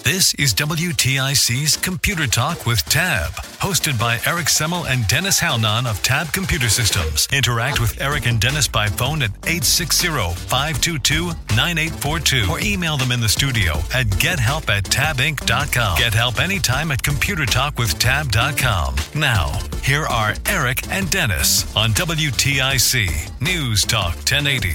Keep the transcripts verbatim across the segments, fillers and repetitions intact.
This is W T I C's Computer Talk with Tab, hosted by Eric Semmel and Dennis Halnon of Tab Computer Systems. Interact with Eric and Dennis by phone at eight six zero, five two two, nine eight four two or email them in the studio at gethelp at tab inc dot com. Get help anytime at computer talk with tab dot com. Now, here are Eric and Dennis on W T I C News Talk ten eighty.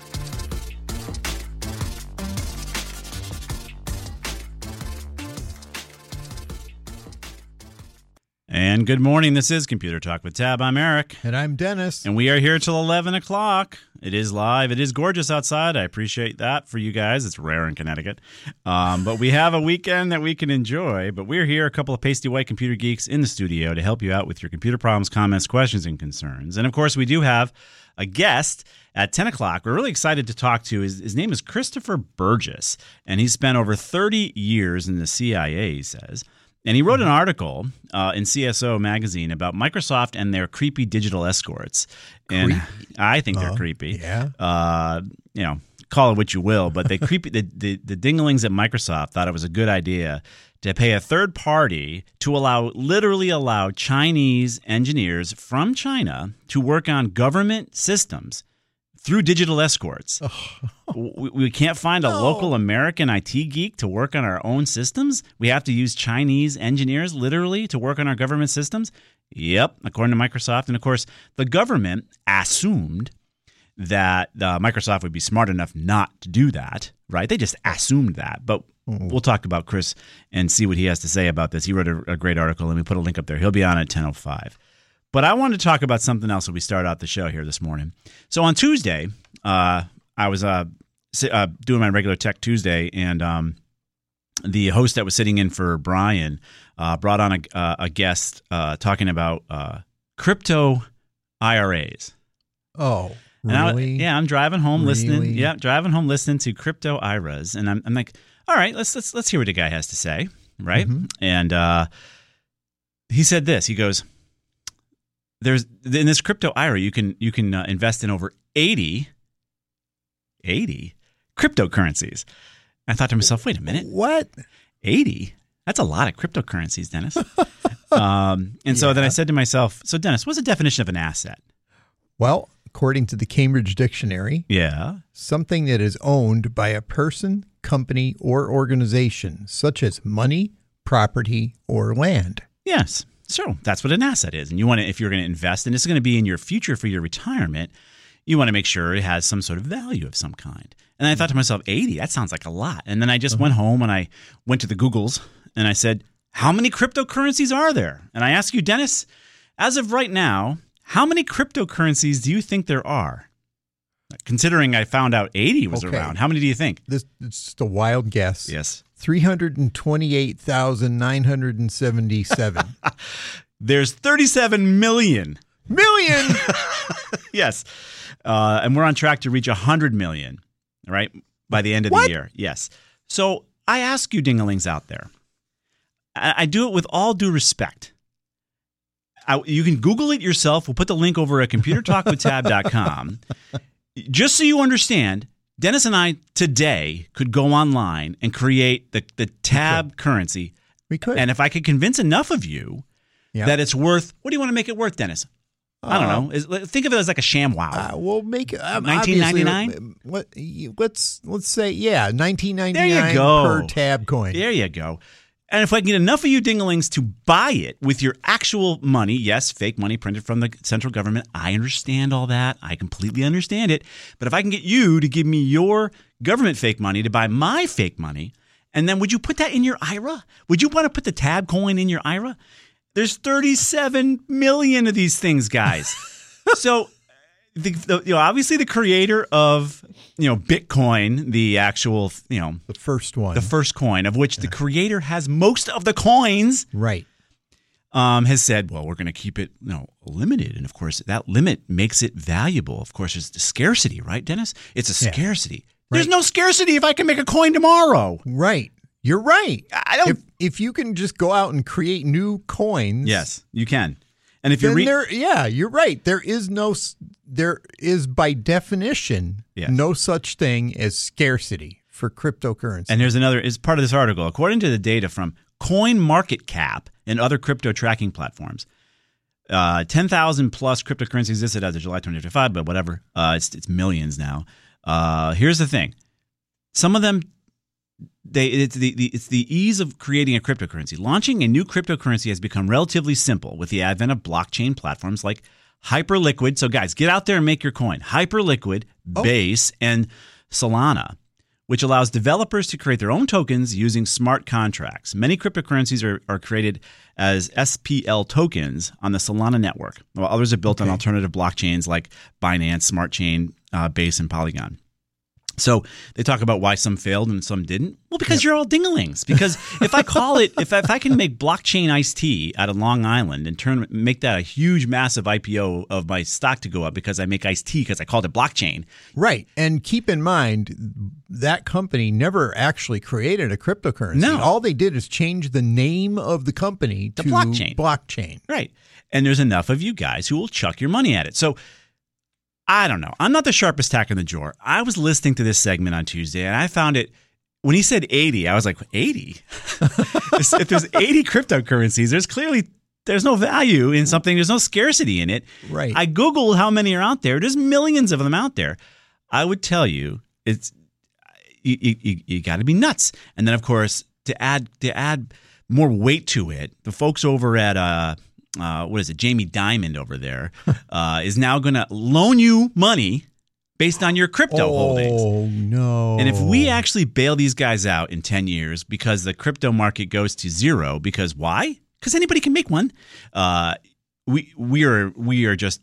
And good morning. This is Computer Talk with Tab. I'm Eric. And I'm Dennis. And we are here till eleven o'clock. It is live. It is gorgeous outside. I appreciate that for you guys. It's rare in Connecticut. Um, but we have a weekend that we can enjoy. But we're here, a couple of pasty white computer geeks in the studio to help you out with your computer problems, comments, questions, and concerns. And, of course, we do have a guest at ten o'clock. We're really excited to talk to. His, his name is Christopher Burgess. And he's spent over thirty years in the C I A, he says. And he wrote an article uh, in C S O magazine about Microsoft and their creepy digital escorts. And creepy. I think they're uh, creepy. Yeah. Uh, you know, call it what you will, but they creepy. the, the the dinglings at Microsoft thought it was a good idea to pay a third party to allow, literally allow Chinese engineers from China to work on government systems through digital escorts. we, we can't find a No. local American I T geek to work on our own systems. We have to use Chinese engineers, literally, to work on our government systems. Yep, according to Microsoft. And, of course, the government assumed that uh, Microsoft would be smart enough not to do that, right? They just assumed that. But we'll talk about Chris and see what he has to say about this. He wrote a, a great article, and we put a link up there. He'll be on at ten oh five. But I wanted to talk about something else as we start out the show here this morning. So on Tuesday, uh, I was uh, uh, doing my regular Tech Tuesday, and um, the host that was sitting in for Brian uh, brought on a, uh, a guest uh, talking about uh, crypto I R As. Oh, And I- really? yeah, I'm driving home listening. Really? Yeah, driving home listening to crypto I R As, and I'm, I'm like, all right, let's let's let's hear what the guy has to say, right? Mhm. And uh, he said this. He goes, "There's in this crypto I R A, you can you can uh, invest in over eighty, eighty cryptocurrencies." I thought to myself, wait a minute, What? eighty? That's a lot of cryptocurrencies, Dennis. um, and so then I Yeah. said to myself, so Dennis, what's the definition of an asset? Well, according to the Cambridge Dictionary, Yeah. something that is owned by a person, company, or organization, such as money, property, or land. Yes. So that's what an asset is. And you want to, if you're going to invest, and this is going to be in your future for your retirement, you want to make sure it has some sort of value of some kind. And I thought to myself, eighty, that sounds like a lot. And then I just went home and I went to the Googles and I said, how many cryptocurrencies are there? And I ask you, Dennis, as of right now, how many cryptocurrencies do you think there are? Considering I found out eighty was Okay. around, how many do you think? This it's just a wild guess. Yes. three hundred twenty-eight thousand nine hundred seventy-seven. There's thirty-seven million. Million! Yes. Uh, and we're on track to reach one hundred million, right, by the end of What? the year. Yes. So I ask you dinglings out there, I, I do it with all due respect. I, you can Google it yourself. We'll put the link over at computer talk with tab dot com. Just so you understand, Dennis and I today could go online and create the, the Tab currency. We could. And if I could convince enough of you Yeah. that it's worth, what do you want to make it worth, Dennis? I don't know. Is, think of it as like a ShamWow. Uh, we'll make it um, nineteen obviously, ninety-nine? What? Let's let's say yeah, nineteen ninety-nine There you go. per tab coin. There you go. And if I can get enough of you dinglings to buy it with your actual money, yes, fake money printed from the central government, I understand all that. I completely understand it. But if I can get you to give me your government fake money to buy my fake money, and then would you put that in your I R A? Would you want to put the Tab coin in your I R A? There's thirty-seven million of these things, guys. So, the, the, you know, obviously the creator of, you know, Bitcoin, the actual, you know, The first one. the first coin, of which the creator has most of the coins, right. um, has said, well, we're going to keep it, you know, limited. And of course, that limit makes it valuable. Of course, it's the scarcity, right, Dennis? It's a Yeah. scarcity. There's Right. no scarcity if I can make a coin tomorrow. Right. You're right. I don't. If if you can just go out and create new coins, Yes, you can. And if you then read, there, yeah, you're right. There is no, s- there is by definition Yes. no such thing as scarcity. for cryptocurrency. And there's another, is part of this article. According to the data from CoinMarketCap and other crypto tracking platforms, uh, ten thousand plus cryptocurrencies existed as of July twenty twenty-five, but whatever. Uh, it's, it's millions now. Uh, here's the thing. Some of them, they it's the, the it's the ease of creating a cryptocurrency. Launching a new cryptocurrency has become relatively simple with the advent of blockchain platforms like Hyperliquid. So guys, get out there and make your coin. Hyperliquid, Oh. Base, and Solana, which allows developers to create their own tokens using smart contracts. Many cryptocurrencies are, are created as S P L tokens on the Solana network, while others are built Okay. on alternative blockchains like Binance, Smart Chain, uh, Base, and Polygon. So they talk about why some failed and some didn't. Well, because you're all dinglings. Because if I call it, if I, if I can make blockchain iced tea out of Long Island and turn make that a huge, massive I P O of my stock to go up because I make iced tea because I called it blockchain. Right. And keep in mind, that company never actually created a cryptocurrency. No. All they did is change the name of the company The to blockchain. blockchain. Right. And there's enough of you guys who will chuck your money at it. So I don't know. I'm not the sharpest tack in the drawer. I was listening to this segment on Tuesday, and I found it, when he said eighty, I was like, eighty? If there's eighty cryptocurrencies, there's clearly, there's no value in something. There's no scarcity in it. Right. I Googled how many are out there. There's millions of them out there. I would tell you, it's you, you, you got to be nuts. And then, of course, to add to add more weight to it, the folks over at uh, uh, what is it, Jamie Dimon over there, uh, is now going to loan you money based on your crypto oh, holdings. Oh, no. And if we actually bail these guys out in ten years because the crypto market goes to zero, because why? Because anybody can make one. Uh, we we are we are just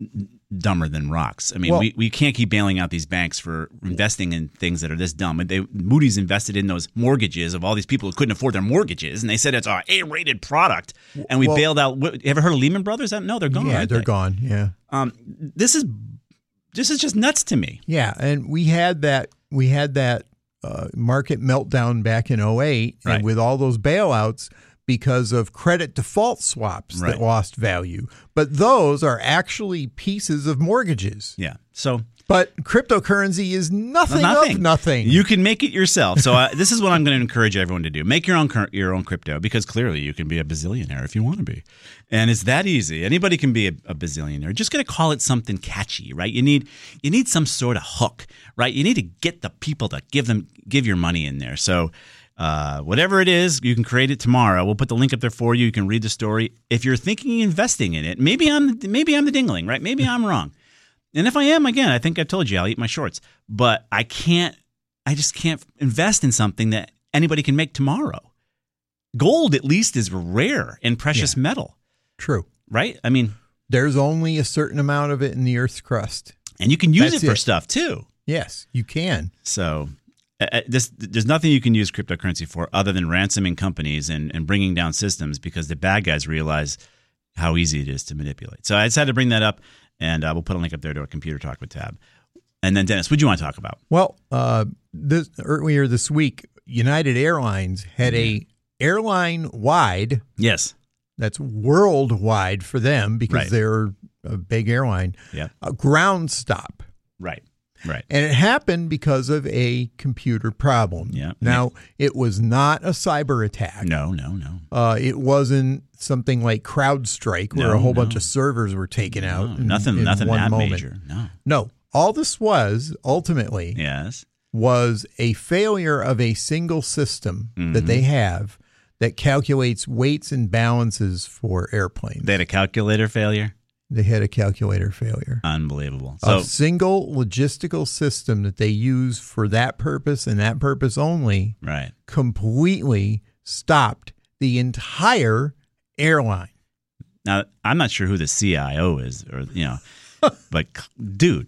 dumber than rocks. I mean, Well- we, we can't keep bailing out these banks for investing in things that are this dumb. And they Moody's invested in those mortgages of all these people who couldn't afford their mortgages, and they said it's our A-rated product. And we Well- bailed out. What, you ever heard of Lehman Brothers? No, they're gone. Yeah, aren't they're they? gone. Yeah. Um, this is this is just nuts to me. Yeah, and we had that we had that uh, market meltdown back in oh eight, Right. and with all those bailouts because of credit default swaps Right. that lost value. But those are actually pieces of mortgages. Yeah. So. But cryptocurrency is nothing, Nothing. of nothing. You can make it yourself. So uh, this is what I'm going to encourage everyone to do: make your own cur- your own crypto, because clearly you can be a bazillionaire if you want to be, and it's that easy. Anybody can be a, a bazillionaire. Just got to call it something catchy, right? You need you need some sort of hook, right? You need to get the people to give them give your money in there. So. Uh, whatever it is, you can create it tomorrow. We'll put the link up there for you. You can read the story. If you're thinking of investing in it, maybe I'm maybe I'm the dingling, right? Maybe I'm wrong. And if I am, again, I think I told you I'll eat my shorts. But I can't, I just can't invest in something that anybody can make tomorrow. Gold, at least, is rare and precious Yeah. metal, True. right? I mean, There's only a certain amount of it in the Earth's crust. and you can use That's it for it. stuff too. Yes, you can. So uh, uh, this, there's nothing you can use cryptocurrency for other than ransoming companies and, and bringing down systems, because the bad guys realize how easy it is to manipulate. So I decided to bring that up, and uh, we'll put a link up there to a Computer Talk with Tab. And then, Dennis, what do you want to talk about? Well, uh, this, earlier this week, United Airlines had a airline-wide, Yes. that's worldwide for them because Right. they're a big airline, Yeah. a ground stop. Right. Right. And it happened because of a computer problem. Yeah. Now, it was not a cyber attack. No, no, no. Uh, it wasn't something like CrowdStrike where No, a whole no. bunch of servers were taken out. No, in- nothing in nothing one that moment. major. No. No. All this was ultimately Yes. was a failure of a single system that they have that calculates weights and balances for airplanes. They had a calculator failure? They had a calculator failure. Unbelievable. A So, single logistical system that they use for that purpose and that purpose only right. completely stopped the entire airline. Now, I'm not sure who the C I O is, or, you know, but dude,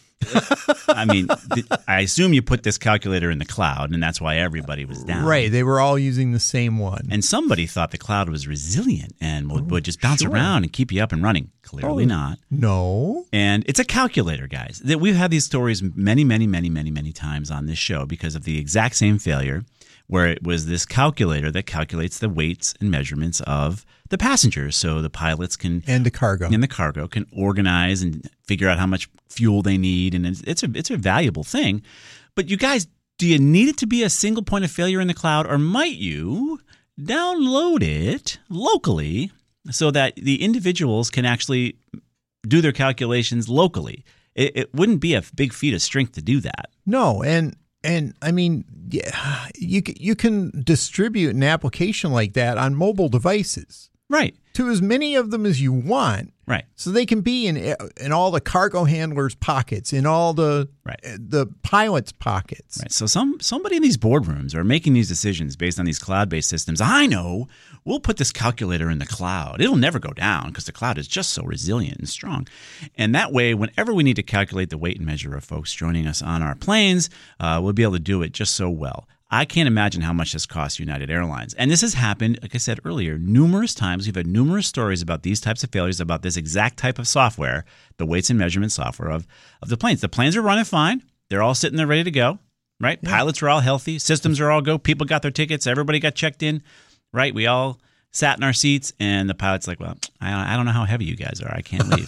I mean, th- I assume you put this calculator in the cloud, and that's why everybody was down. Right. They were all using the same one. And somebody thought the cloud was resilient and would, would just bounce sure. around and keep you up and running. Clearly Oh. not. No. And it's a calculator, guys. That we've had these stories many, many, many, many, many times on this show because of the exact same failure, where it was this calculator that calculates the weights and measurements of the passengers, so the pilots can And the cargo. and the cargo can organize and figure out how much fuel they need, and it's, it's a it's a valuable thing. But you guys Do you need it to be a single point of failure in the cloud, or might you download it locally so that the individuals can actually do their calculations locally? It, it wouldn't be a big feat of strength to do that. No, and and I mean, yeah, you c- you can distribute an application like that on mobile devices, Right. to as many of them as you want. Right. So they can be in in all the cargo handlers' pockets, in all the Right. the pilots' pockets. Right. So some somebody in these boardrooms are making these decisions based on these cloud-based systems. I know. We'll put this calculator in the cloud. It'll never go down because the cloud is just so resilient and strong. And that way, whenever we need to calculate the weight and measure of folks joining us on our planes, uh, we'll be able to do it just so well. I can't imagine how much this costs United Airlines. And this has happened, like I said earlier, numerous times. We've had numerous stories about these types of failures, about this exact type of software, the weights and measurement software of, of the planes. The planes are running fine. They're all sitting there ready to go, right? Yeah. Pilots are all healthy. Systems are all go. People got their tickets. Everybody got checked in, right? We all sat in our seats, and the pilot's like, well, I don't, I don't know how heavy you guys are. I can't leave.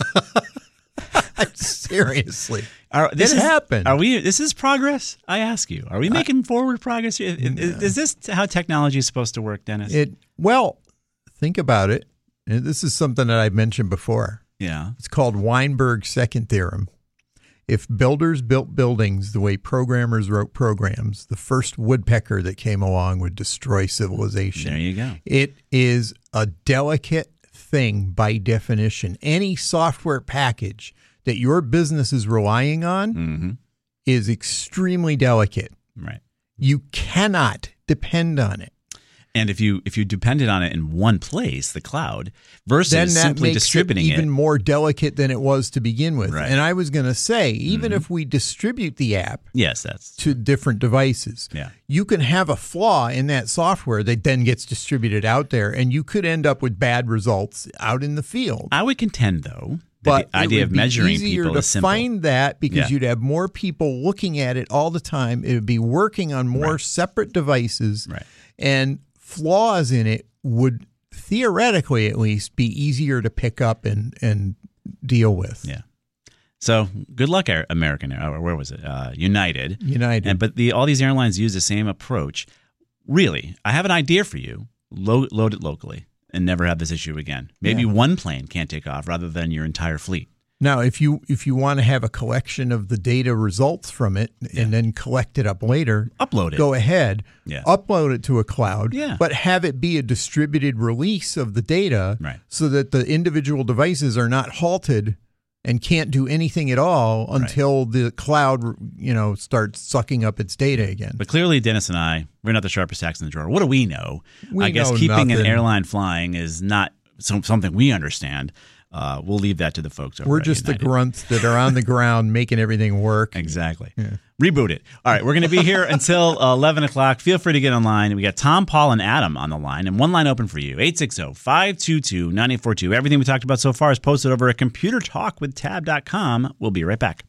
Seriously. Are, this it is, happened. Are we? This is progress. I ask you. Are we making I, forward progress? Is, is, is this how technology is supposed to work, Dennis? It well, think about it. This is something that I've mentioned before. Yeah, it's called Weinberg's second theorem. If builders built buildings the way programmers wrote programs, the first woodpecker that came along would destroy civilization. There you go. It is a delicate thing by definition. Any software package that your business is relying on mm-hmm. is extremely delicate. Right. You cannot depend on it. And if you if you depended on it in one place, the cloud, versus then that simply makes distributing it even it, more delicate than it was to begin with. Right. And I was going to say, even mm-hmm. if we distribute the app yes, that's to different devices, yeah. you can have a flaw in that software that then gets distributed out there, and you could end up with bad results out in the field. I would contend, though, but the idea it of would measuring be easier people to is simple. find that because yeah. you'd have more people looking at it all the time. It would be working on more right. separate devices, right. and flaws in it would theoretically at least be easier to pick up and, and deal with. Yeah. So good luck, American, or where was it? Uh, United. United. And, but the, all these airlines use the same approach. Really, I have an idea for you. Load, load it locally and never have this issue again. Maybe yeah. one plane can't take off rather than your entire fleet. Now, if you if you want to have a collection of the data results from it yeah. and then collect it up later, upload it. Go ahead, yeah. upload it to a cloud, yeah. but have it be a distributed release of the data right. so that the individual devices are not halted and can't do anything at all until right. the cloud, you know, starts sucking up its data again. But clearly, Dennis and I, we're not the sharpest tacks in the drawer. What do we know? We I guess know keeping nothing. an airline flying is not some, something we understand. Uh, we'll leave that to the folks over We're at just United. the grunts that are on the ground making everything work. Exactly. Yeah. Reboot it. All right, we're going to be here until uh, eleven o'clock. Feel free to get online. We got Tom, Paul, and Adam on the line, and one line open for you, eight six zero, five two two, nine eight four two. Everything we talked about so far is posted over at computer talk with tab dot com. We'll be right back.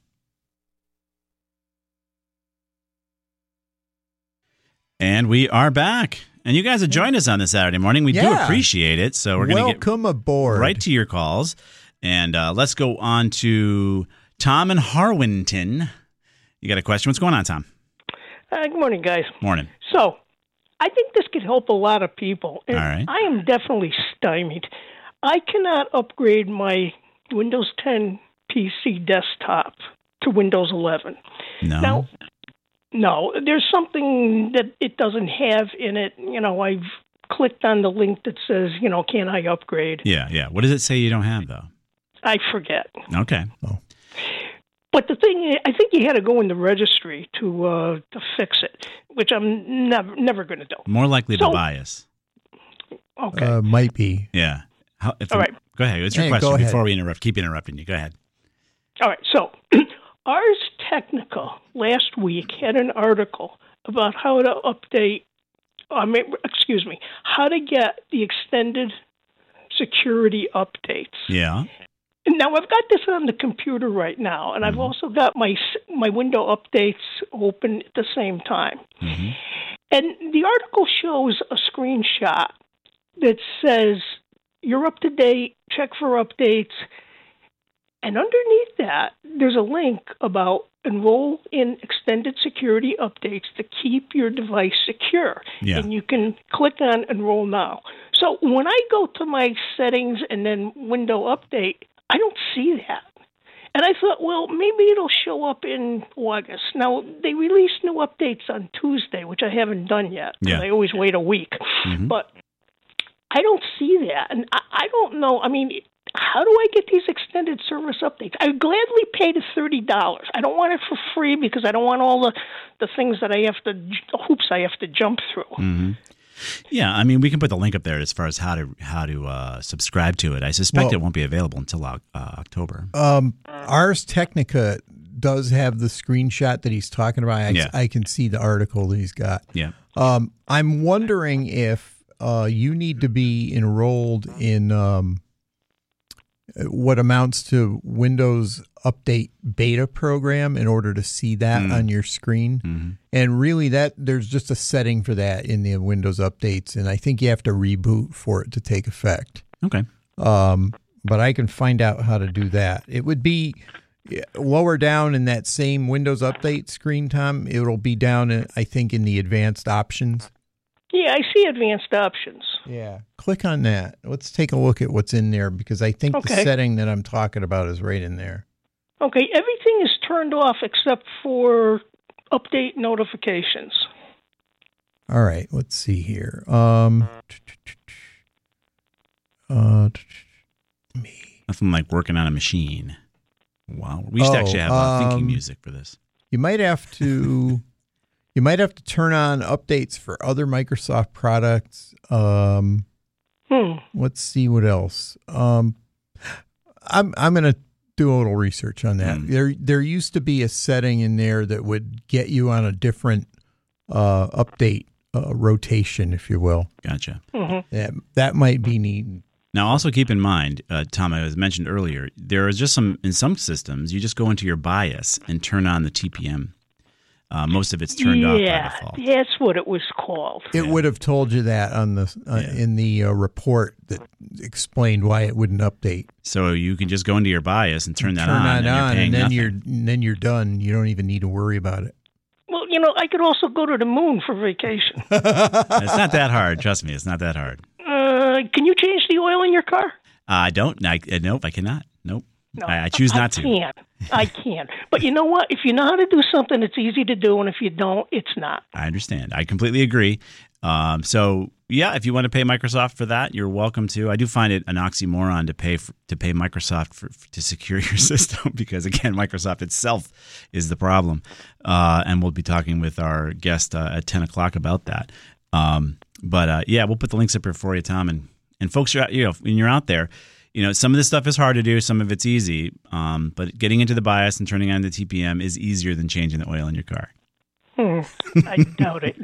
And we are back. And you guys have joined us on this Saturday morning. We yeah. do appreciate it. So we're going to get welcome aboard right to your calls. And uh, let's go on to Tom in Harwinton. You got a question? What's going on, Tom? Uh, good morning, guys. Morning. So I think this could help a lot of people. And All right. I am definitely stymied. I cannot upgrade my Windows ten P C desktop to Windows eleven. No. Now, No, there's something that it doesn't have in it. You know, I've clicked on the link that says, you know, can I upgrade? Yeah, yeah. What does it say you don't have, though? I forget. Okay. Oh. But the thing is, I think you had to go in the registry to uh, to fix it, which I'm never never going to do. More likely So- to bias. Okay. Uh, might be. Yeah. How, if All I'm- right. Go ahead. What's your Hey, question go ahead. before we interrupt? Keep interrupting you. Go ahead. All right. So Ars Technica last week had an article about how to update, I mean, excuse me, how to get the extended security updates. Yeah. Now, I've got this on the computer right now, and Mm-hmm. I've also got my my window updates open at the same time. Mm-hmm. And the article shows a screenshot that says, you're up to date, check for updates. And underneath that, there's a link about enroll in extended security updates to keep your device secure. Yeah. And you can click on Enroll Now. So when I go to my settings and then Window Update, I don't see that. And I thought, well, maybe it'll show up in August. Now, they release new updates on Tuesday, which I haven't done yet. Yeah. I always wait a week. Mm-hmm. But I don't see that. And I, I don't know. I mean, how do I get these extended service updates? I would gladly pay the thirty dollars. I don't want it for free because I don't want all the, the things that I have to, the hoops I have to jump through. Mm-hmm. Yeah, I mean, we can put the link up there as far as how to how to uh, subscribe to it. I suspect Well, it won't be available until uh, October. Um, Ars Technica does have the screenshot that he's talking about. I, Yeah. I can see the article that he's got. Yeah. Um, I'm wondering if uh, you need to be enrolled in um, what amounts to Windows Update Beta program in order to see that Mm. on your screen. Mm-hmm. And really, that there's just a setting for that in the Windows updates, and I think you have to reboot for it to take effect. Okay. Um, but I can find out how to do that. It would be lower down in that same Windows Update screen, Tom. It'll be down, in, I think, in the advanced options. Yeah, I see advanced options. Yeah. Click on that. Let's take a look at what's in there because I think Okay. the setting that I'm talking about is right in there. Okay, everything is turned off except for update notifications. All right. Let's see here. Um, uh, me. Nothing like working on a machine. Wow. We used to Oh, actually have uh, thinking um, music for this. You might have to. You might have to turn on updates for other Microsoft products. Um, Hmm. let's see what else. Um, I'm I'm going to do a little research on that. Hmm. There there used to be a setting in there that would get you on a different uh, update uh, rotation, if you will. Gotcha. Mm-hmm. That that might be neat. Now, also keep in mind, uh, Tom, as mentioned earlier, there is just some, in some systems, you just go into your BIOS and turn on the T P M. Uh, most of it's turned off by Yeah, default. that's what it was called. It Yeah. would have told you that on the uh, Yeah. in the uh, report that explained why it wouldn't update. So you can just go into your BIOS and turn that Turn on, that and on, you're paying and then nothing. you're and then you're done. You don't even need to worry about it. Well, you know, I could also go to the moon for vacation. It's not that hard. Trust me, it's not that hard. uh, can you change the oil in your car? Uh, I don't. I, uh, nope, I cannot. Nope. No, I, I choose not to. I can. I can. But you know what? If you know how to do something, it's easy to do, and if you don't, it's not. I understand. I completely agree. Um, so yeah, if you want to pay Microsoft for that, you're welcome to. I do find it an oxymoron to pay for, to pay Microsoft for, to secure your system because again, Microsoft itself is the problem. Uh, and we'll be talking with our guest uh, at ten o'clock about that. Um, but uh, yeah, we'll put the links up here for you, Tom, and and folks, are out, you know, when you're out there. You know, some of this stuff is hard to do, some of it's easy, um, but getting into the BIOS and turning on the T P M is easier than changing the oil in your car. Hmm, I doubt it.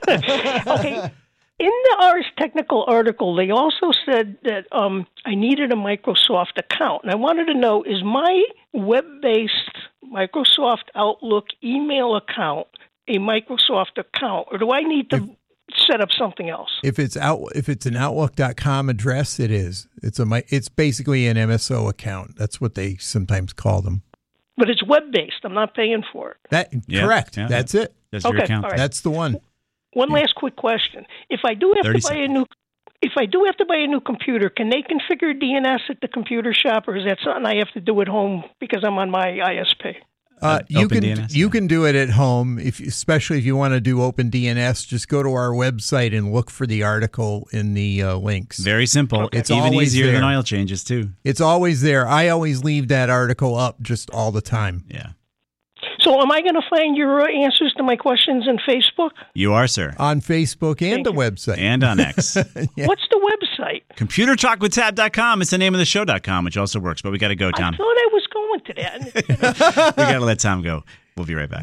Okay. In the Ars Technical article, they also said that um, I needed a Microsoft account. And I wanted to know, is my web-based Microsoft Outlook email account a Microsoft account, or do I need to If- set up something else? If it's out, if it's an Outlook dot com address, it is. It's a. mi- It's basically an M S O account. That's what they sometimes call them. But it's web-based. I'm not paying for it. That Yeah, correct. yeah. That's it. That's your Okay, account. all right. That's the one. One last quick question. If I do have thirty to buy a seconds. new if I do have to buy a new computer, can they configure D N S at the computer shop, or is that something I have to do at home because I'm on my I S P? Uh, you Open can D N S, you yeah. can do it at home, if especially if you want to do Open D N S. Just go to our website and look for the article in the uh, links. Very simple. It's even always easier than there. oil changes too. It's always there. I always leave that article up just all the time Yeah, So am I going to find your uh, answers to my questions in Facebook? you are, sir, on Facebook and Thank the you. website. and on X. Yeah. What's the website? computer talk with tab dot com. It's the name of the show dot com, which also works. But we got to go, I Tom. thought I was going to that. We got to let Tom go. We'll be right back.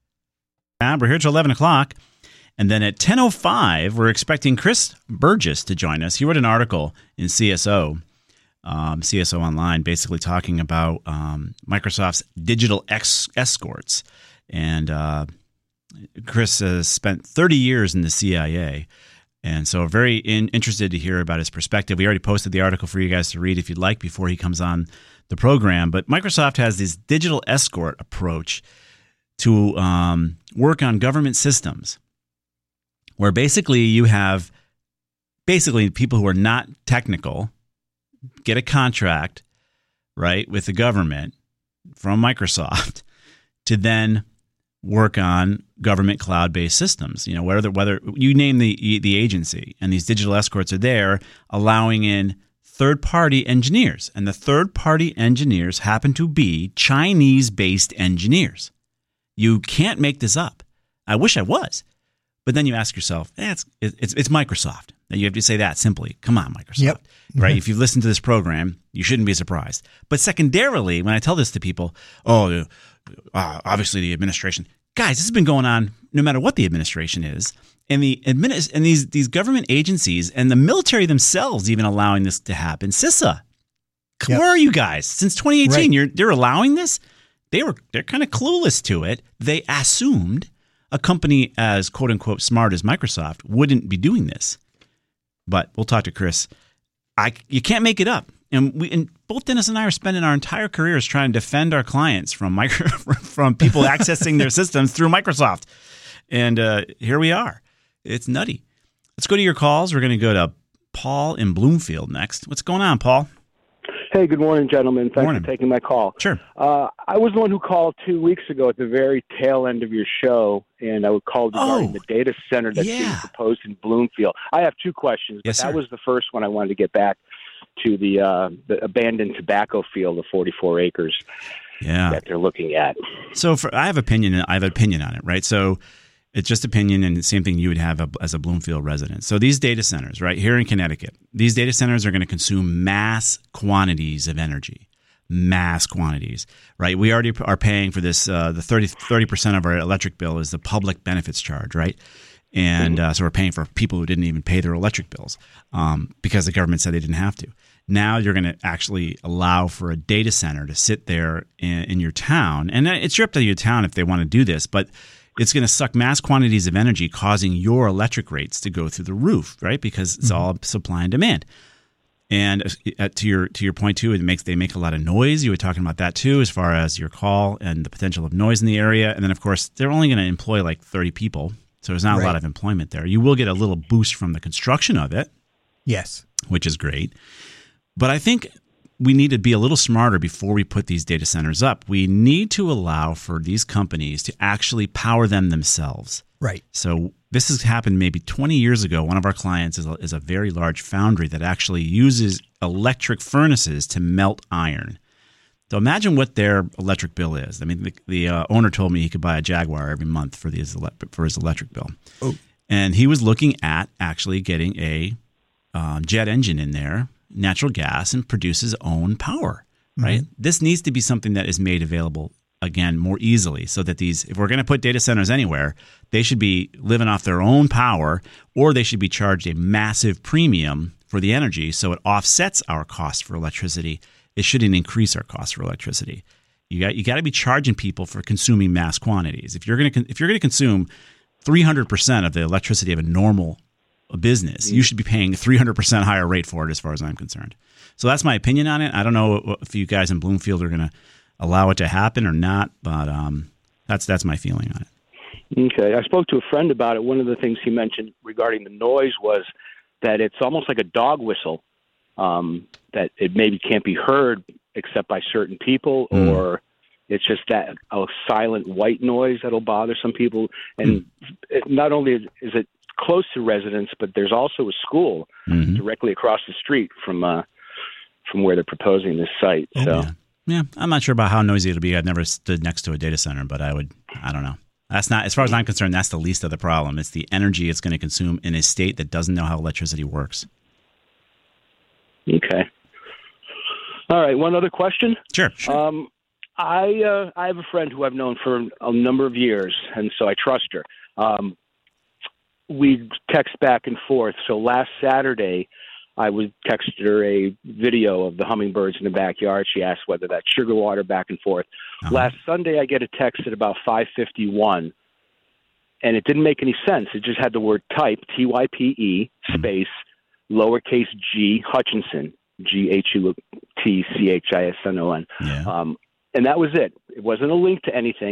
Now, we're here till eleven o'clock. And then at ten oh five, we're expecting Chris Burgess to join us. He wrote an article in C S O, um, C S O Online, basically talking about um, Microsoft's digital ex- escorts. And uh, Chris has spent thirty years in the C I A. And so very in, interested to hear about his perspective. We already posted the article for you guys to read if you'd like before he comes on the program. But Microsoft has this digital escort approach to um, work on government systems where basically you have basically people who are not technical get a contract, right, with the government from Microsoft to then work on government cloud-based systems. You know, whether whether you name the the agency, and these digital escorts are there, allowing in third-party engineers, and the third-party engineers happen to be Chinese-based engineers. You can't make this up. I wish I was, but then you ask yourself, eh, it's it's it's Microsoft. You have to say that simply. Come on, Microsoft. Yep. Right? If you've listened to this program, you shouldn't be surprised. But secondarily, when I tell this to people, oh, uh, obviously the administration. Guys, this has been going on no matter what the administration is. And the admin- and these these government agencies and the military themselves even allowing this to happen. CISA, yep. Where are you guys? Since twenty eighteen, right. you're they're allowing this? They were they're kind of clueless to it. They assumed a company as quote unquote smart as Microsoft wouldn't be doing this. But we'll talk to Chris. I you can't make it up. And we and both Dennis and I are spending our entire careers trying to defend our clients from micro, from people accessing their systems through Microsoft. And uh, here we are. It's nutty. Let's go to your calls. We're going to go to Paul in Bloomfield next. What's going on, Paul? Hey, good morning, gentlemen. Thanks morning. for taking my call. Sure. Uh, I was the one who called two weeks ago at the very tail end of your show, and I would call regarding oh, the data center that's yeah. being proposed in Bloomfield. I have two questions, but yes, that sir. was the first one I wanted to get back to the, uh, the abandoned tobacco field of forty-four acres yeah. that they're looking at. So for, I have opinion. I have an opinion on it, right? So it's just opinion, and the same thing you would have as a Bloomfield resident. So these data centers, right here in Connecticut, these data centers are going to consume mass quantities of energy, mass quantities, right? We already are paying for this. Uh, the thirty percent of our electric bill is the public benefits charge, right? And uh, so we're paying for people who didn't even pay their electric bills um, because the government said they didn't have to. Now you're going to actually allow for a data center to sit there in, in your town. And it's up to your town if they want to do this, but it's going to suck mass quantities of energy, causing your electric rates to go through the roof, right? Because it's all supply and demand. And uh, to your to your point too, it makes they make a lot of noise. You were talking about that too, as far as your call and the potential of noise in the area. And then of course they're only going to employ like thirty people, so there's not right. a lot of employment there. You will get a little boost from the construction of it, yes, which is great. But I think we need to be a little smarter before we put these data centers up. We need to allow for these companies to actually power them themselves. Right. So this has happened maybe twenty years ago. One of our clients is a, is a very large foundry that actually uses electric furnaces to melt iron. So imagine what their electric bill is. I mean, the, the uh, owner told me he could buy a Jaguar every month for, the, for his electric bill. Oh. And he was looking at actually getting a um, jet engine in there, natural gas, and produce his own power, right? Mm-hmm. This needs to be something that is made available, again, more easily so that these, if we're going to put data centers anywhere, they should be living off their own power, or they should be charged a massive premium for the energy so it offsets our cost for electricity. It shouldn't increase our cost for electricity. You got you got to be charging people for consuming mass quantities. If you're going to if you're going to consume three hundred percent of the electricity of a normal business, you should be paying three hundred percent higher rate for it, as far as I'm concerned. So that's my opinion on it. I don't know if you guys in Bloomfield are going to allow it to happen or not, but um, that's that's my feeling on it. Okay. I spoke to a friend about it. One of the things he mentioned regarding the noise was that it's almost like a dog whistle, um, that it maybe can't be heard except by certain people, mm. or it's just that a silent white noise that'll bother some people. And mm. it, not only is it close to residents, but there's also a school mm-hmm. directly across the street from uh, from where they're proposing this site. Oh, so, yeah. yeah, I'm not sure about how noisy it'll be. I've never stood next to a data center, but I would. I don't know. That's not, as far as I'm concerned, that's the least of the problem. It's the energy it's going to consume in a state that doesn't know how electricity works. Okay. All right. One other question. Sure. sure. Um, I uh, I have a friend who I've known for a number of years, and so I trust her. Um, we text back and forth. So last Saturday, I was texted her a video of the hummingbirds in the backyard. She asked whether that's sugar water, back and forth. Uh-huh. Last Sunday, I get a text at about five fifty-one, and it didn't make any sense. It just had the word type, T Y P E, space, lowercase g, Hutchinson, G H U T C H I S N O N. Yeah. Um, and that was it. It wasn't a link to anything.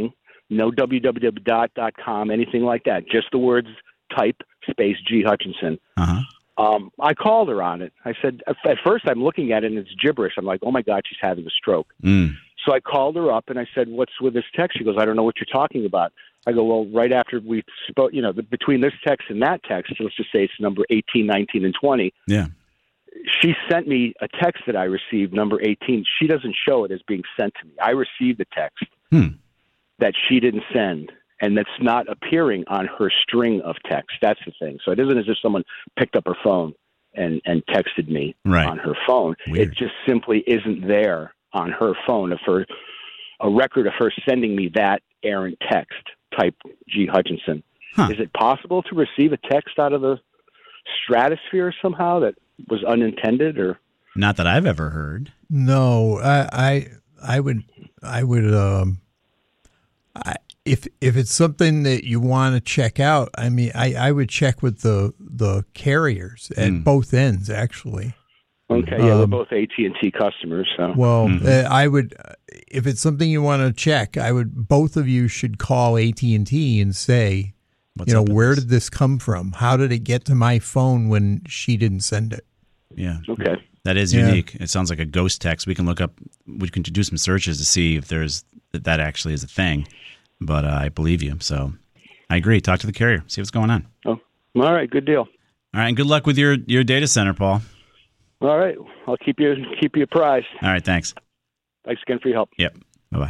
No www dot com, anything like that. Just the words type space G Hutchinson. Uh-huh. Um, I called her on it. I said, at first I'm looking at it and it's gibberish. I'm like, oh my God, she's having a stroke. Mm. So I called her up and I said, what's with this text? She goes, I don't know what you're talking about. I go, well, right after we spoke, you know, the, between this text and that text, let's just say it's number eighteen, nineteen, and twenty. Yeah. She sent me a text that I received, number eighteen. She doesn't show it as being sent to me. I received the text Hmm. that she didn't send, and that's not appearing on her string of text. That's the thing. So it isn't as if someone picked up her phone and, and texted me Right. on her phone. Weird. It just simply isn't there on her phone of her, a record of her sending me that errant text, type G Hutchinson. Huh. Is it possible to receive a text out of the stratosphere somehow that was unintended? Or Not that I've ever heard. No, I, I, I would, I would, um, I, if if it's something that you want to check out, I mean, I, I would check with the the carriers at Mm. both ends, actually. Okay, yeah, we're Um, both A T and T customers. So Well, Mhm. uh, I would, if it's something you want to check, I would. Both of you should call A T and T and say, What's you know, up with where this? did this come from? How did it get to my phone when she didn't send it? Yeah. okay, That is Yeah. unique. It sounds like a ghost text. We can look up, we can do some searches to see if there's that, that actually is a thing. But uh, I believe you. So I agree. Talk to the carrier. See what's going on. oh, all right, good deal. All right. And good luck with your, your data center, Paul. All right, I'll keep you keep you apprised. All right. Thanks. Thanks again for your help. Yep. Bye-bye.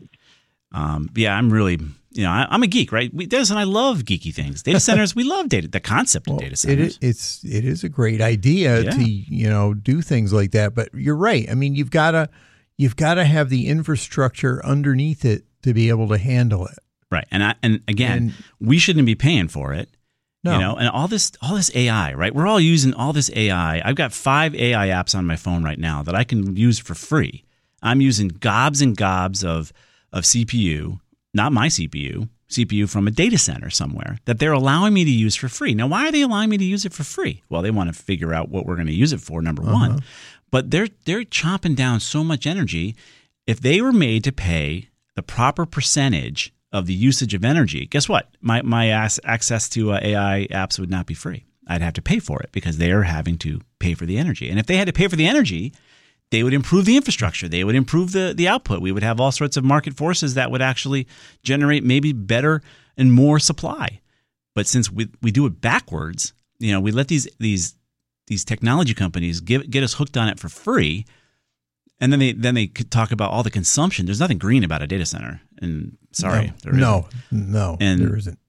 Um, yeah, I'm really, you know, I, I'm a geek, right? We, Dennis and I love geeky things. Data centers, we love data, the concept of Well, data it centers. is, it's it is a great idea Yeah. to you know do things like that. But you're right. I mean, you've got to you've got to have the infrastructure underneath it to be able to handle it. Right. And I, and again, And- we shouldn't be paying for it. No. You know, and all this all this A I, right? We're all using all this A I. I've got five A I apps on my phone right now that I can use for free. I'm using gobs and gobs of of C P U, not my C P U, C P U from a data center somewhere that they're allowing me to use for free. Now, why are they allowing me to use it for free? Well, they want to figure out what we're going to use it for, number Uh-huh. one. But they're they're chomping down so much energy. If they were made to pay the proper percentage of the usage of energy, guess what? My my ass, access to uh, A I apps would not be free. I'd have to pay for it because they are having to pay for the energy. And if they had to pay for the energy, they would improve the infrastructure. They would improve the, the output. We would have all sorts of market forces that would actually generate maybe better and more supply. But since we we do it backwards, you know, we let these these these technology companies give, get us hooked on it for free. And then they then they could talk about all the consumption. There's nothing green about a data center. And sorry, no, there isn't. no, no, And- there isn't.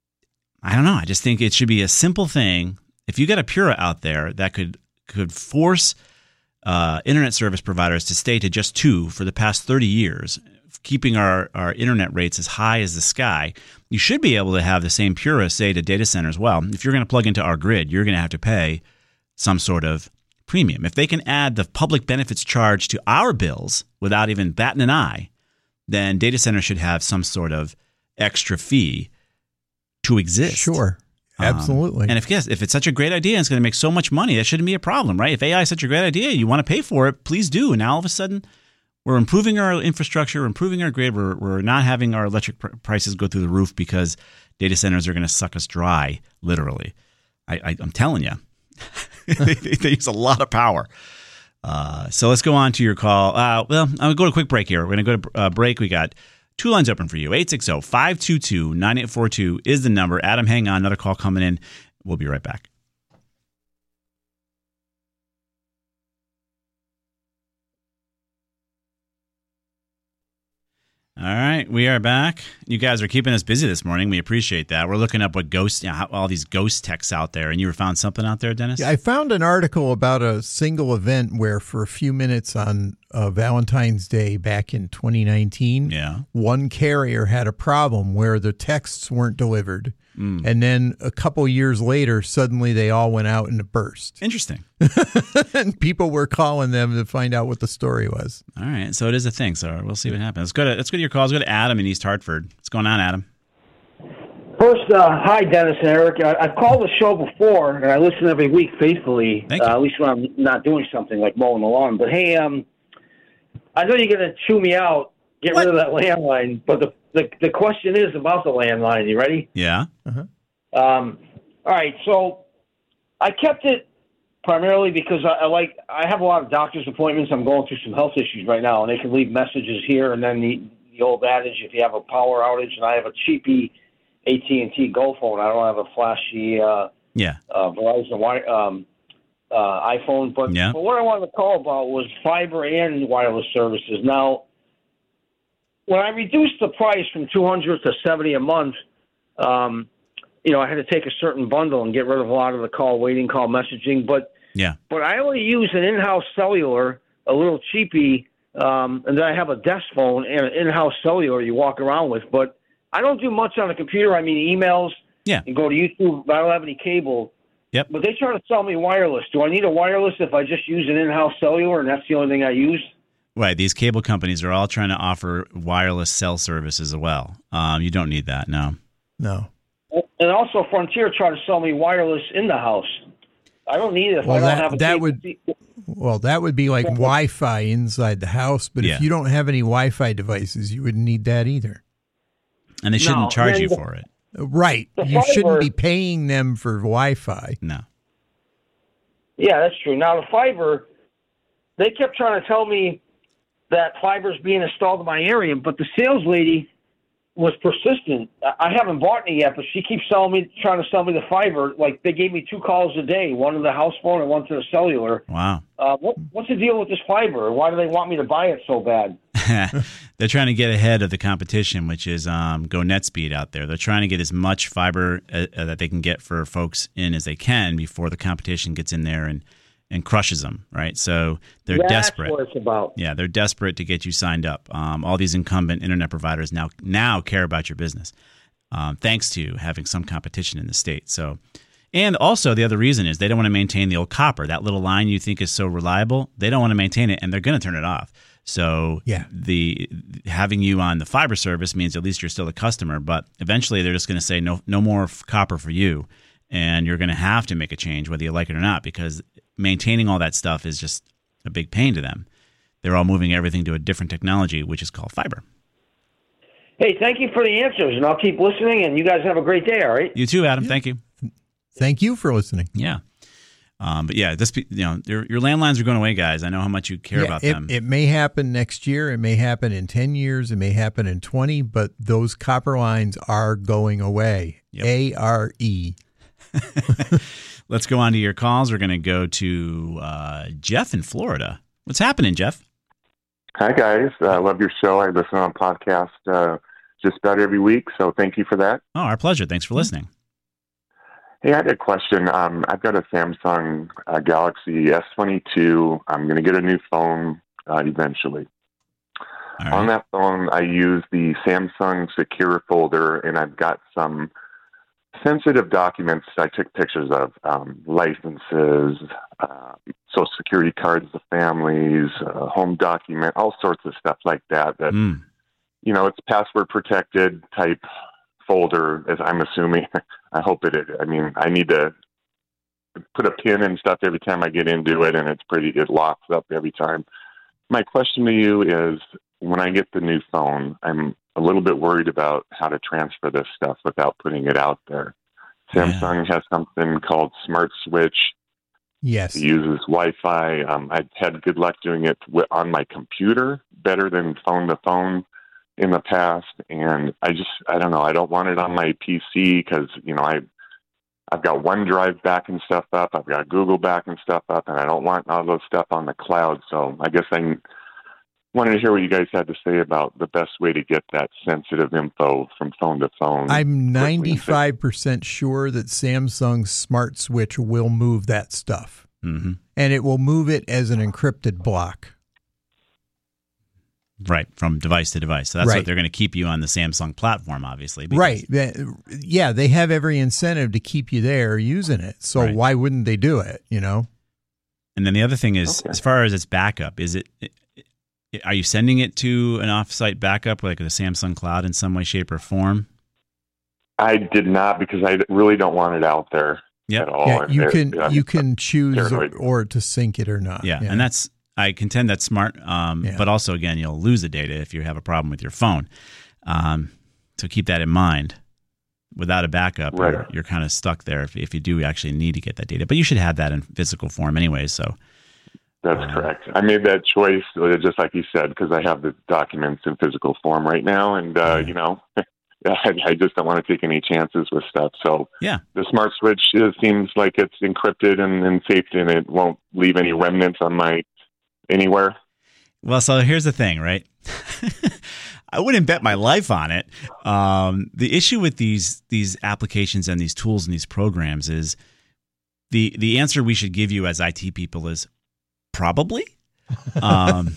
I don't know. I just think it should be a simple thing. If you got a Pura out there that could could force uh, internet service providers to stay to just two for the past thirty years, keeping our, our internet rates as high as the sky, you should be able to have the same Pura say to data centers, well, if you're going to plug into our grid, you're going to have to pay some sort of premium. If they can add the public benefits charge to our bills without even batting an eye, then data centers should have some sort of extra fee to exist. Sure, absolutely. Um, and if yes, if it's such a great idea and it's going to make so much money, that shouldn't be a problem, right? If A I is such a great idea, you want to pay for it, please do. And now all of a sudden, we're improving our infrastructure, we're improving our grid, we're, we're not having our electric pr- prices go through the roof because data centers are going to suck us dry, literally. I, I, I'm telling you. they, they use a lot of power. Uh, so let's go on to your call. Uh, well, I'll go to a quick break here. We're going to go to uh, break. We got two lines open for you. eight six zero, five two two, nine eight four two is the number. Adam, hang on. Another call coming in. We'll be right back. All right, we are back. You guys are keeping us busy this morning. We appreciate that. We're looking up what ghost, you know, how, all these ghost texts out there. And you found something out there, Dennis? Yeah, I found an article about a single event where, for a few minutes on uh, Valentine's Day back in twenty nineteen, Yeah. one carrier had a problem where the texts weren't delivered. Mm. And then a couple years later, suddenly they all went out in a burst. Interesting. And people were calling them to find out what the story was. All right, so it is a thing. So we'll see what happens. Let's go to let's go to your calls. Let's go to Adam in East Hartford. What's going on, Adam? First, uh, hi, Dennis and Eric. I, I've called the show before, and I listen every week faithfully, Thank you. uh, at least when I'm not doing something like mowing the lawn. But, hey, um, I know you're going to chew me out get What? rid of that landline. But the, the the question is about the landline. You ready? Yeah. Uh-huh. Um, all right. So I kept it primarily because I, I like I have a lot of doctor's appointments. I'm going through some health issues right now, and they can leave messages here. And then the, the old adage, if you have a power outage, and I have a cheapy A T and T Go phone. I don't have a flashy uh, Yeah. uh, Verizon wi- um, uh, iPhone. But, Yeah. but what I wanted to call about was fiber and wireless services. Now, when I reduced the price from two hundred to seventy a month, um, you know, I had to take a certain bundle and get rid of a lot of the call waiting, call messaging. But Yeah. but I only use an in-house cellular, a little cheapy, um, and then I have a desk phone and an in-house cellular you walk around with. But I don't do much on the computer. I mean, emails. Yeah. And go to YouTube. I don't have any cable. Yep. But they try to sell me wireless. Do I need a wireless if I just use an in-house cellular and that's the only thing I use? Right. These cable companies are all trying to offer wireless cell service as well. Um, you don't need that. No. No. And also, Frontier tried to sell me wireless in the house. I don't need it if Well, I don't that- have a that cable. would- Well, that would be like Wi-Fi inside the house, but Yeah. if you don't have any Wi-Fi devices, you wouldn't need that either. And they shouldn't No, charge then you the- for it. Right. The You shouldn't fiber- be paying them for Wi-Fi. No. Yeah, that's true. Now, the fiber, they kept trying to tell me that fiber's being installed in my area, but the sales lady was persistent. I I haven't bought any yet, but she keeps selling me, trying to sell me the fiber. Like, they gave me two calls a day, one to the house phone and one to the cellular. Wow. Uh, what, what's the deal with this fiber? Why do they want me to buy it so bad? They're trying to get ahead of the competition, which is um, Go NetSpeed out there. They're trying to get as much fiber uh, uh, that they can get for folks in as they can before the competition gets in there and, and crushes them, right? So they're That's desperate. what it's about. Yeah, they're desperate to get you signed up. Um, all these incumbent internet providers now now care about your business, um, thanks to having some competition in the state. So, and also the other reason is they don't want to maintain the old copper. That little line you think is so reliable, they don't want to maintain it, and they're going to turn it off. So Yeah. the having you on the fiber service means at least you're still a customer, but eventually they're just going to say no no more f- copper for you, and you're going to have to make a change whether you like it or not, because maintaining all that stuff is just a big pain to them. They're all moving everything to a different technology, which is called fiber. Hey, thank you for the answers, and I'll keep listening, and you guys have a great day, all right? You too, Adam. Thank you. Thank you for listening. Yeah. Um, but yeah, this you know your your landlines are going away, guys. I know how much you care Yeah, about it, them. it may happen next year. It may happen in ten years. It may happen in twenty, but those copper lines are going away. Yep. A R E. Let's go on to your calls. We're going to go to uh, Jeff in Florida. What's happening, Jeff? Hi, guys. I love your show. I listen on podcast uh, just about every week, so thank you for that. Oh, our pleasure. Thanks for listening. Hey, I had a question. Um, I've got a Samsung uh, Galaxy S twenty-two. I'm going to get a new phone uh, eventually. All right. On that phone, I use the Samsung Secure folder, and I've got some sensitive documents I took pictures of, um, licenses, uh, social security cards of families, uh, home document, all sorts of stuff like that. That Mm. you know, it's password protected type folder, as I'm assuming. I hope it is. I mean, I need to put a pin and stuff every time I get into it, and it's pretty, it locks up every time. My question to you is, when I get the new phone, I'm a little bit worried about how to transfer this stuff without putting it out there. Samsung has something called Smart Switch. Yes. It uses Wi-Fi. Um, I've had good luck doing it w- on my computer, better than phone to phone in the past. And I just, I don't know. I don't want it on my P C because, you know, I, I've got OneDrive backing stuff up. I've got Google backing stuff up, and I don't want all those stuff on the cloud. So I guess I wanted to hear what you guys had to say about the best way to get that sensitive info from phone to phone. I'm quickly and ninety-five percent sure that Samsung's Smart Switch will move that stuff. Mm-hmm. And it will move it as an encrypted block. Right, from device to device. So that's Right. what they're going to keep you on the Samsung platform, obviously. because- Right. That- Yeah, they have every incentive to keep you there using it. So Right. why wouldn't they do it, you know? And then the other thing is, Okay. as far as its backup, is it, it, are you sending it to an offsite backup like the Samsung Cloud in some way, shape, or form? I did not, because I really don't want it out there Yep. at all. Yeah, And you it- can I'm you can choose or, paranoid. or to sync it or not. Yeah, and that's I contend that's smart, um, Yeah. but also, again, you'll lose the data if you have a problem with your phone. Um, so keep that in mind. Without a backup, Right. you're, you're kind of stuck there if, if you do actually need to get that data. But you should have that in physical form anyway. So That's correct. I made that choice, uh, just like you said, because I have the documents in physical form right now, and uh, you know, I, I just don't want to take any chances with stuff. So yeah, the smart switch uh, seems like it's encrypted and, and safe, and it won't leave any remnants on my anywhere. Well, so here's the thing, right? I wouldn't bet my life on it. Um, the issue with these these applications and these tools and these programs is the the answer we should give you as I T people is probably. Um,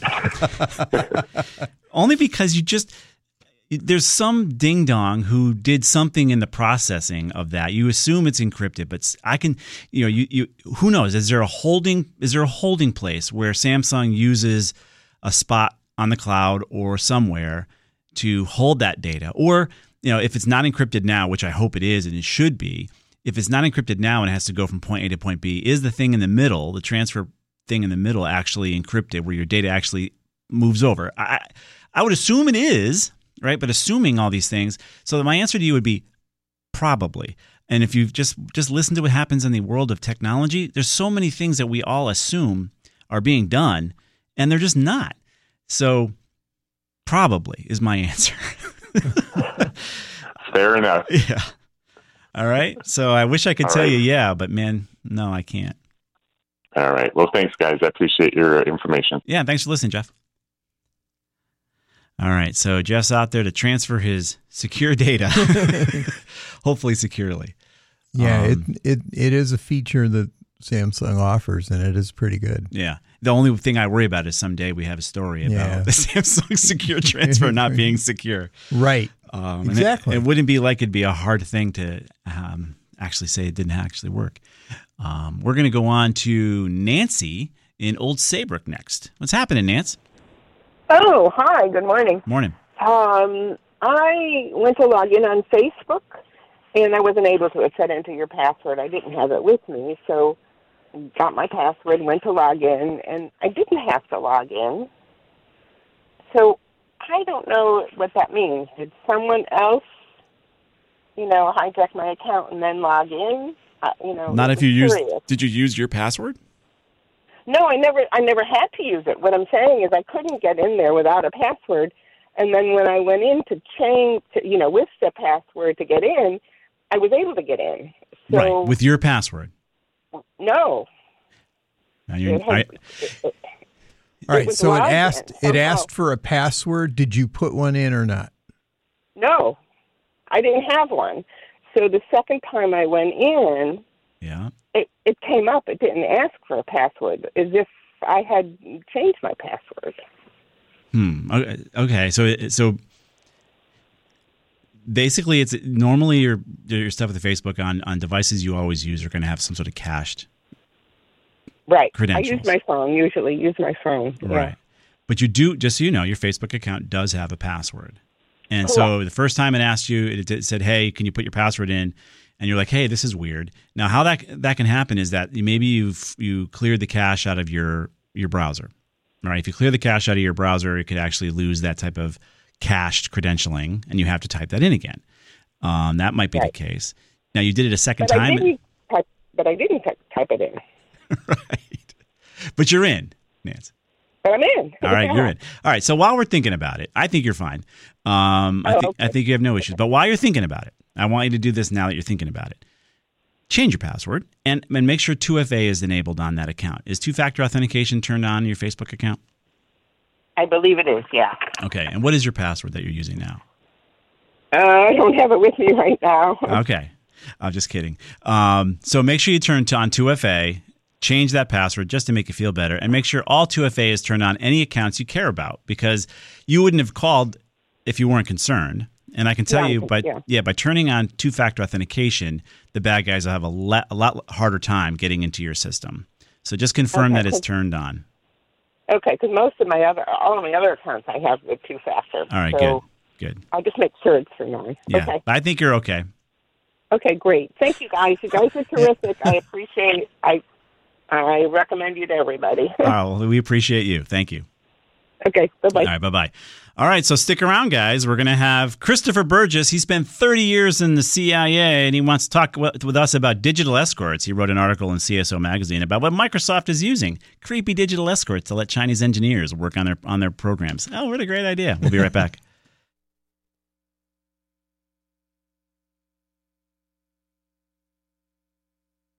only because you just there's some ding dong who did something in the processing of that. You assume it's encrypted, but I can, you know, you, you who knows? Is there a holding? Is there a holding place where Samsung uses a spot on the cloud or somewhere to hold that data? Or, you know, if it's not encrypted now, which I hope it is and it should be, if it's not encrypted now and it has to go from point A to point B, is the thing in the middle, the transfer thing in the middle, actually encrypted where your data actually moves over? I I would assume it is, right? But assuming all these things, so my answer to you would be probably. And if you just just listen to what happens in the world of technology, there's so many things that we all assume are being done, and they're just not. So probably is my answer. Fair enough. Yeah. All right. So I wish I could All tell right. you, yeah, but man, no, I can't. All right. Well, thanks, guys. I appreciate your information. Yeah. Thanks for listening, Jeff. All right. So Jeff's out there to transfer his secure data, hopefully securely. Yeah, Um, it, it it is a feature that Samsung offers, and it is pretty good. Yeah. The only thing I worry about is someday we have a story about Yeah. the Samsung secure transfer not being secure. Right. Um, and Exactly. It, it wouldn't be like it'd be a hard thing to um, actually say it didn't actually work. Um, we're going to go on to Nancy in Old Saybrook next. What's happening, Nance? Oh, hi. Good morning. Morning. Um, I went to log in on Facebook, and I wasn't able to. It said enter your password. I didn't have it with me, so got my password, went to log in, and I didn't have to log in. So I don't know what that means. Did someone else, you know, hijack my account and then log in? Uh, you know, Not if I'm you used. curious. Did you use your password? No, I never I never had to use it. What I'm saying is I couldn't get in there without a password. And then when I went in to change, to, you know, with the password to get in, I was able to get in. So, Right. With your password. no. Now you're, It had- I, it- it- All right. was So it logged in asked it somehow. asked for a password. Did you put one in or not? No, I didn't have one. So the second time I went in, yeah. it, it came up. It didn't ask for a password, as if I had changed my password. Hmm. Okay. okay. So it- so basically, it's normally your your stuff with the Facebook on on devices you always use are going to have some sort of cached. Right. Credentials. I use my phone, usually use my phone. Yeah. Right. But you do, just so you know, your Facebook account does have a password. And so the first time it asked you, it, it said, hey, can you put your password in? And you're like, hey, this is weird. Now, how that that can happen is that maybe you've you cleared the cache out of your, your browser. All right. If you clear the cache out of your browser, it could actually lose that type of cached credentialing, and you have to type that in again. Um, that might be Right. the case. Now, you did it a second But I time. didn't type, but I didn't type, type it in. Right. But you're in, Nance. But I'm in. All right, you're in. All right, so while we're thinking about it, I think you're fine. Um, I Oh, think I okay. think you have no issues. But while you're thinking about it, I want you to do this now that you're thinking about it. Change your password and, and make sure two F A is enabled on that account. Is two-factor authentication turned on in your Facebook account? I believe it is, yeah. Okay, and what is your password that you're using now? Uh, I don't have it with me right now. Okay, I'm just kidding. Um, so make sure you turn to, on two F A, change that password just to make you feel better, and make sure all two F A is turned on any accounts you care about, because you wouldn't have called if you weren't concerned. And I can tell Yeah, you, by yeah. yeah, by turning on two-factor authentication, the bad guys will have a, le- a lot harder time getting into your system. So just confirm Okay, that it's cool. turned on. Okay, because most of my other, all of my other accounts I have the two-factor. All right, so good, good. I'll just make sure it's turned on. Yeah, Okay. I think you're okay. Okay, great. Thank you, guys. You guys are terrific. I appreciate I I recommend you to everybody. Oh, well, we appreciate you. Thank you. Okay, bye-bye. All right, bye-bye. All right, so stick around, guys. We're going to have Christopher Burgess. He spent thirty years in the C I A, and he wants to talk with us about digital escorts. He wrote an article in C S O Magazine about what Microsoft is using, creepy digital escorts to let Chinese engineers work on their on their programs. Oh, what a great idea. We'll be right back.